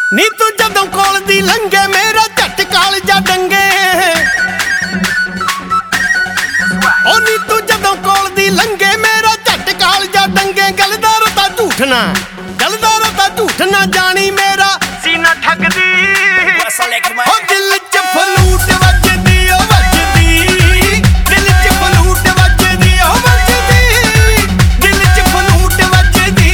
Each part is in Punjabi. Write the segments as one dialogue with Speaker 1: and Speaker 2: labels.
Speaker 1: ਨੀ ਤੂੰ ਜਦੋਂ ਕੋਲ ਦੀ ਲੰਘੇ ਮੇਰਾ ਝੱਟ ਕਾਲਜਾ ਡੰਗੇ। ਓ ਨੀ ਤੂੰ ਜਦੋਂ ਕੋਲ ਦੀ ਲੰਘੇ ਮੇਰਾ ਝੱਟ ਕਾਲਜਾ ਡੰਗੇ। ਗਲਦਾ ਰਤਾ ਝੂਠ ਨਾ, ਗਲਦਾ ਰਤਾ ਝੂਠ ਨਾ ਜਾਣੀ ਮੇਰਾ ਸੀਨਾ ਠੱਗਦੀ। ਓ ਦਿਲ ਚ ਫਲੂਟ ਵੱਜਦੀ ਓ ਵੱਜਦੀ, ਦਿਲ ਚ ਫਲੂਟ ਵੱਜਦੀ ਓ ਵੱਜਦੀ, ਦਿਲ ਚ ਫਲੂਟ ਵੱਜਦੀ।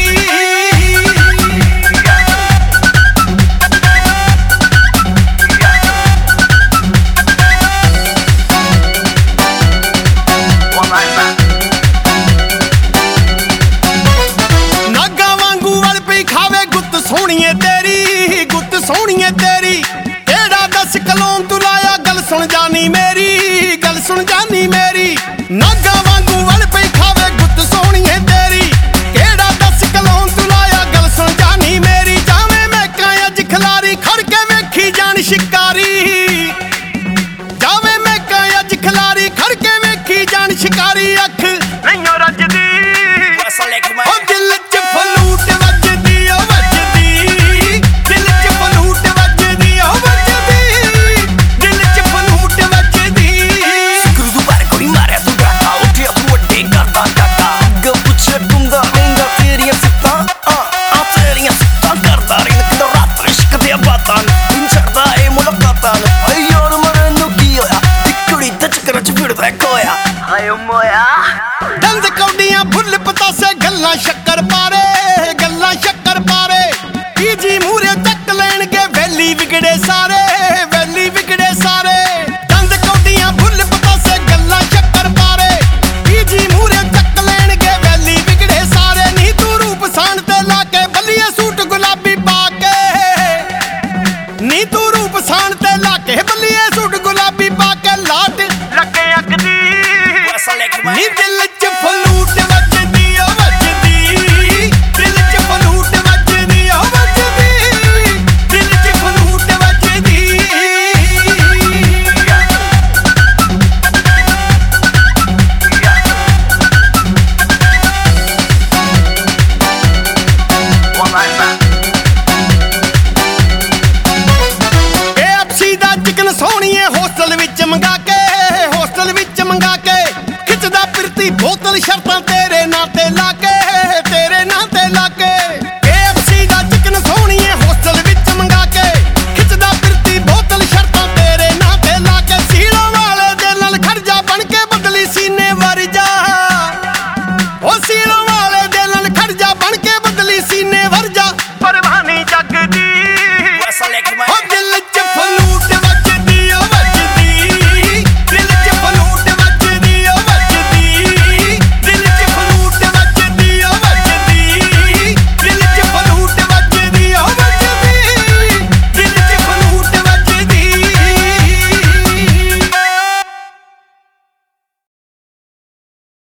Speaker 1: ਨਾਗਾ ਵਾਂਗੂ ਵਲ ਪਈ ਖਾਵੇ ਗੁੱਤ ਸੋਹਣੀਏ ਤੇਰੀ, ਗੁੱਤ ਸੋਹਣੀਏ ਤੇਰੀ। ਕਿਹੜਾ ਦੱਸ ਕਲੋਂ ਤੂੰ ਲਾਇਆ ਗੱਲ ਸੁਣ ਜਾਨੀ ਮੇਰੀ, ਗੱਲ ਸੁਣ ਜਾਨੀ ਮੇਰੀ। ਨਾਗਾ ਵਾਂਗੂ ਵਲ ਪਈ ਖਾਵੇ ਗੁੱਤ ਸੋਹਣੀਏ ਤੇਰੀ। ਕਿਹੜਾ ਦੱਸ ਕਲੋਂ ਤੂੰ ਲਾਇਆ ਗੱਲ ਸੁਣ ਜਾਨੀ ਮੇਰੀ। ਜਾਵੇਂ ਮੈਂ ਕਾਂ ਅੱਜ ਖਿਲਾਰੀ ਖੜ ਕੇ ਵੇਖੀ ਜਾਣ ਸ਼ਿਕਾਰੀ। ਜਾਵੇਂ ਮੈਂ ਕਾਂ ਅੱਜ ਖਿਲਾਰੀ ਖੜ ਕੇ ਵੇਖੀ ਜਾਣ ਸ਼ਿਕਾਰੀ। ਅੱਖ ਨਹੀਂਓ ਰੱਜਦੀ ਓ ਦਿਲ ਚ ਫਲੂਟ ਵੱਜਦੀ ਓ ਵੱਜਦੀ, ਦਿਲ ਚ ਫਲੂਟ ਵੱਜਦੀ ਓ ਵੱਜਦੀ, ਦਿਲ ਚ ਫਲੂਟ ਵੱਜਦੀ।
Speaker 2: Screw ਬਾਰੇ ਕੋਈ ਮਾਰਿਆ ਤੂੰ ਡਾਟਾ ਉੱਠਿਆ ਤੂੰ ਵੱਡੇ ਕਰਦਾ ਡਾਟਾ। ਅੱਗੇ ਪੁੱਛੇ ਟੁੰਦਾ ਰਹਿੰਦਾ ਤੇਰੀਆਂ ਸਿੱਤਾਂ ਤੇਰੀਆਂ ਸਿੱਤਾਂ ਕਰਦਾ ਰਹਿੰਦਾ ਕਿਦੋਂ ਰਾਤ ਇਸ਼ਕ ਦੀਆਂ ਬਾਤਾਂ ਨੂੰ ਛੱਡਦਾ ਏ ਮੁਲਾਕਾਤਾਂ ਨੂੰ। ਹਾਏ ਯਾਰ ਮੈਨੂੰ ਕੀ ਹੋਇਆ ਇੱਕ ਕੁੜੀ ਦੇ ਚੱਕਰ ਚ ਫਿਰਦਾ ਕੋਇਆ। ਹਾਏ ਮੋਇਆ
Speaker 1: ਦੰਦ ਕੌਡੀਆਂ ਫੁੱਲ ਪਤਾਸੇ ਗੱਲਾਂ ਸ਼ੱਕਰ ਪਾਰੇ, ਗੱਲਾਂ ਸ਼ੱਕਰ ਪਾਰੇ। ਕੀ ਜੀ ਮੂਹਰੇ ਚੱਕ ਲੈਣਗੇ ਵੈਲੀ ਵਿਗੜੇ ਸਾਰੇ, ਵੈਲੀ ਵਿਗੜੇ ਸਾਰੇ। ਦੰਦ ਕੌਡੀਆਂ ਫੁੱਲ ਪਤਾਸੇ ਗੱਲਾਂ ਸ਼ੱਕਰ ਪਾਰੇ। ਕੀ ਜੀ ਮੂਹਰੇ ਚੱਕ ਲੈਣਗੇ ਵੈਲੀ ਵਿਗੜੇ ਸਾਰੇ। ਨੀ ਤੂੰ ਰੂਪ ਸਾਣ ਤੇ ਲਾ ਕੇ ਬੱਲੀਏ ਸੂਟ ਗੁਲਾਬੀ ਪਾ ਕੇ। ਨੀ ਤੂੰ ਰੂਪ ਸਾਣ ਤੇ ਲਾ ਕੇ ਬੱਲੀਏ ਸੂਟ ਗੁਲਾਬੀ ਪਾ ਕੇ। ਲਾਟ ਲੱਗੇ ਅੱਗ ਦੀ ਨੀ ਦਿਲ ਚ ਫਲੂਟ ਵੱਜਦੀ ਓ ਵੱਜਦੀ, ਦਿਲ ਚ ਫਲੂਟ ਵੱਜਦੀ ਓ ਵੱਜਦੀ, ਦਿਲ ਚ ਫਲੂਟ ਵੱਜਦੀ। KFC ਦਾ ਚਿਕਨ ਸੋਹਣੀਏ ਹੋਸਟਲ ਵਿੱਚ ਮੰਗਾ ਕੇ, ਹੋਸਟਲ ਵਿੱਚ ਮੰਗਾ ਕੇ। ਖਿੱਚਦਾ ਫਿਰਤੀ ਬੋਤਲ ਸ਼ਰਤਾਂ ਤੇਰੇ ਨਾਂ ਤੇ ਲਾ ਕੇ, ਤੇਰੇ ਨਾਂ ਤੇ ਲਾ ਕੇ। KFC ਦਾ ਚਿਕਨ ਸੋਹਣੀਏ ਹੋਸਟਲ ਵਿੱਚ ਮੰਗਾ ਕੇ। ਖਿੱਚਦਾ ਫਿਰਤੀ ਬੋਤਲ ਸ਼ਰਤਾਂ ਤੇਰੇ ਨਾਂ ਤੇ ਲਾ ਕੇ। ਸੀਲੋਂ ਵਾਲੇ ਦੇ ਨਾਲ ਖੜ ਜਾ ਬਣ ਕੇ ਬਦਲੀ ਸੀਨੇ ਵਰ ਜਾ।